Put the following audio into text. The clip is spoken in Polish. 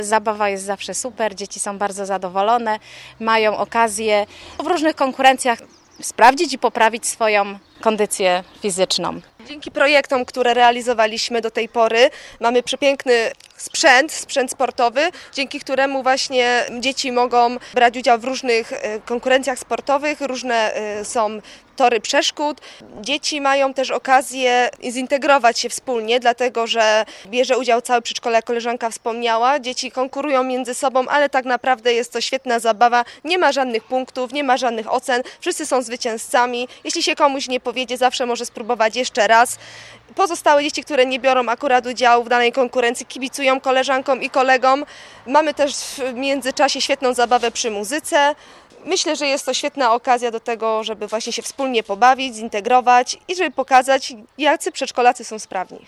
Zabawa jest zawsze super, dzieci są bardzo zadowolone, mają okazję w różnych konkurencjach sprawdzić i poprawić swoją kondycję fizyczną. Dzięki projektom, które realizowaliśmy do tej pory, mamy przepiękny sprzęt sportowy, dzięki któremu właśnie dzieci mogą brać udział w różnych konkurencjach sportowych, różne są tory przeszkód. Dzieci mają też okazję zintegrować się wspólnie, dlatego że bierze udział całe przedszkole, jak koleżanka wspomniała. Dzieci konkurują między sobą, ale tak naprawdę jest to świetna zabawa. Nie ma żadnych punktów, nie ma żadnych ocen, wszyscy są zwycięzcami. Jeśli się komuś nie powiedzie, zawsze może spróbować jeszcze raz. Pozostałe dzieci, które nie biorą akurat udziału w danej konkurencji, kibicują koleżankom i kolegom. Mamy też w międzyczasie świetną zabawę przy muzyce. Myślę, że jest to świetna okazja do tego, żeby właśnie się wspólnie pobawić, zintegrować i żeby pokazać, jacy przedszkolacy są sprawni.